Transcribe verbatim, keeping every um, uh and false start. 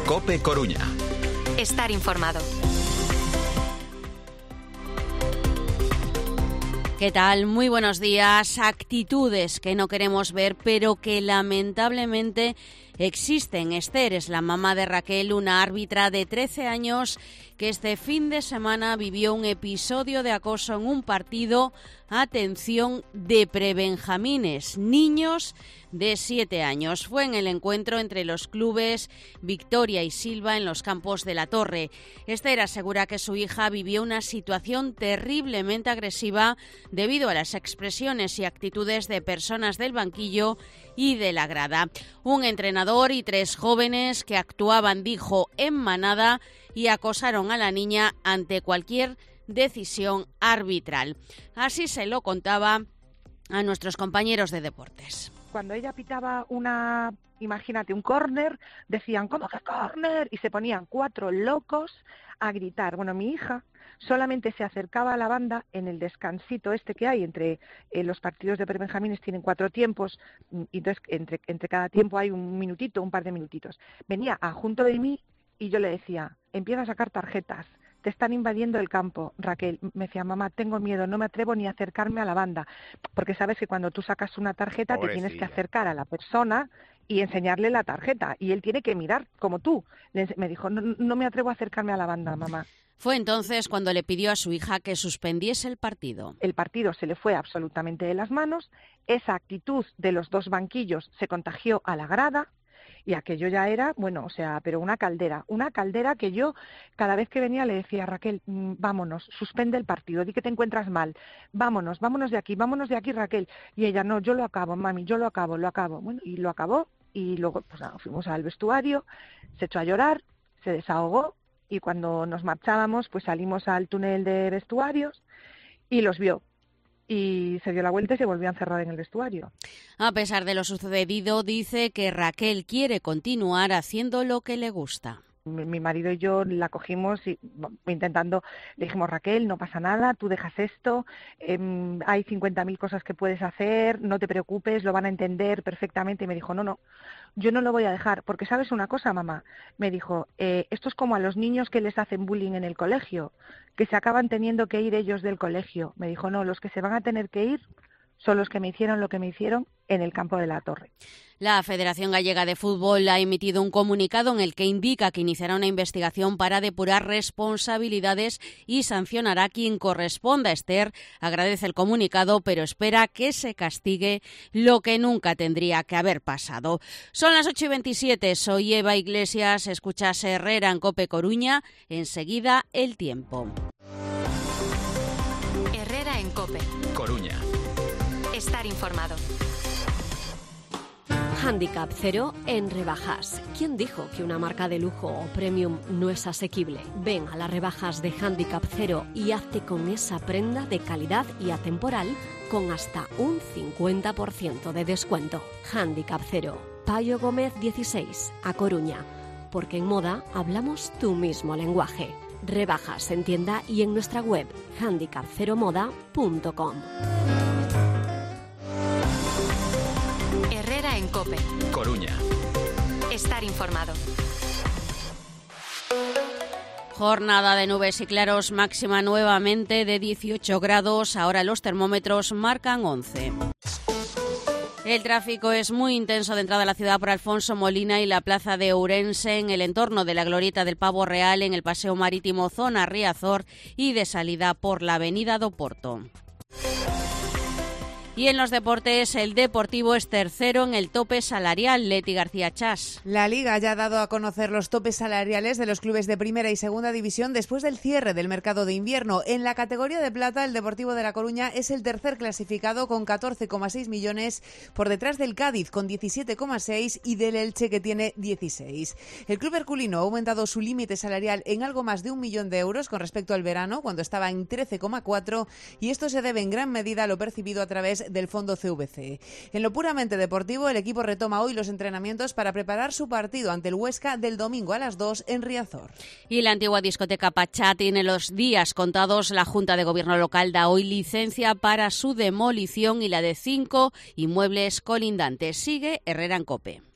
COPE Coruña. Estar informado. ¿Qué tal? Muy buenos días. Actitudes que no queremos ver, pero que lamentablemente existen. Esther es la mamá de Raquel, una árbitra de trece años que este fin de semana vivió un episodio de acoso en un partido, atención, de prebenjamines, niños de siete años. Fue en el encuentro entre los clubes Victoria y Silva en los campos de La Torre. Esther asegura que su hija vivió una situación terriblemente agresiva debido a las expresiones y actitudes de personas del banquillo y de la grada. Un entrenador y tres jóvenes que actuaban, dijo, en manada y acosaron a la niña ante cualquier decisión arbitral. Así se lo contaba a nuestros compañeros de deportes. Cuando ella pitaba una, imagínate, un córner, decían, ¿cómo que córner? Y se ponían cuatro locos a gritar. Bueno, mi hija solamente se acercaba a la banda en el descansito este que hay entre eh, los partidos de prebenjamines, tienen cuatro tiempos, y entonces entre, entre cada tiempo hay un minutito, un par de minutitos. Venía a junto de mí y yo le decía, empieza a sacar tarjetas. Te están invadiendo el campo, Raquel. Me decía, mamá, tengo miedo, no me atrevo ni a acercarme a la banda, porque sabes que cuando tú sacas una tarjeta Pobrecilla. Te tienes que acercar a la persona y enseñarle la tarjeta, y él tiene que mirar como tú. Me dijo, no, no me atrevo a acercarme a la banda, mamá. Fue entonces cuando le pidió a su hija que suspendiese el partido. El partido se le fue absolutamente de las manos, esa actitud de los dos banquillos se contagió a la grada, y aquello ya era, bueno, o sea, pero una caldera, una caldera que yo cada vez que venía le decía, Raquel, mmm, vámonos, suspende el partido, di que te encuentras mal, vámonos, vámonos de aquí, vámonos de aquí, Raquel. Y ella, no, yo lo acabo, mami, yo lo acabo, lo acabo. Bueno, y lo acabó, y luego pues nada, fuimos al vestuario, se echó a llorar, se desahogó, y cuando nos marchábamos, pues salimos al túnel de vestuarios y los vio. Y se dio la vuelta y se volvió a encerrar en el vestuario. A pesar de lo sucedido, dice que Raquel quiere continuar haciendo lo que le gusta. Mi, mi marido y yo la cogimos y intentando, le dijimos, Raquel, no pasa nada, tú dejas esto, eh, hay cincuenta mil cosas que puedes hacer, no te preocupes, lo van a entender perfectamente. Y me dijo, no, no, yo no lo voy a dejar, porque ¿sabes una cosa, mamá? Me dijo, eh, esto es como a los niños que les hacen bullying en el colegio, que se acaban teniendo que ir ellos del colegio. Me dijo, no, los que se van a tener que ir son los que me hicieron lo que me hicieron en el campo de La Torre. La Federación Gallega de Fútbol ha emitido un comunicado en el que indica que iniciará una investigación para depurar responsabilidades y sancionará a quien corresponda. Esther agradece el comunicado, pero espera que se castigue lo que nunca tendría que haber pasado. Son las ocho y veintisiete, soy Eva Iglesias, escuchas Herrera en COPE Coruña, enseguida el tiempo. Herrera en COPE Coruña. Estar informado. Handicap cero en rebajas. ¿Quién dijo que una marca de lujo o premium no es asequible? Ven a las rebajas de Handicap cero y hazte con esa prenda de calidad y atemporal con hasta un cincuenta por ciento de descuento. Handicap cero. Payo Gómez dieciséis, A Coruña. Porque en moda hablamos tu mismo lenguaje. Rebajas en tienda y en nuestra web handicap cero moda punto com. Herrera en COPE Coruña. Estar informado. Jornada de nubes y claros, máxima nuevamente de dieciocho grados, ahora los termómetros marcan once. El tráfico es muy intenso de entrada a la ciudad por Alfonso Molina y la plaza de Ourense, en el entorno de la glorieta del Pavo Real, en el paseo marítimo zona Riazor y de salida por la avenida do Porto. Y en los deportes, el Deportivo es tercero en el tope salarial. Leti García Chas. La Liga ya ha dado a conocer los topes salariales de los clubes de primera y segunda división después del cierre del mercado de invierno. En la categoría de plata, el Deportivo de La Coruña es el tercer clasificado con catorce coma seis millones, por detrás del Cádiz con diecisiete coma seis y del Elche, que tiene dieciséis. El club herculino ha aumentado su límite salarial en algo más de un millón de euros con respecto al verano, cuando estaba en trece coma cuatro, y esto se debe en gran medida a lo percibido a través del fondo C V C. En lo puramente deportivo, el equipo retoma hoy los entrenamientos para preparar su partido ante el Huesca del domingo a las dos en Riazor. Y la antigua discoteca Pachá tiene los días contados. La Junta de Gobierno local da hoy licencia para su demolición y la de cinco inmuebles colindantes. Sigue Herrera en COPE.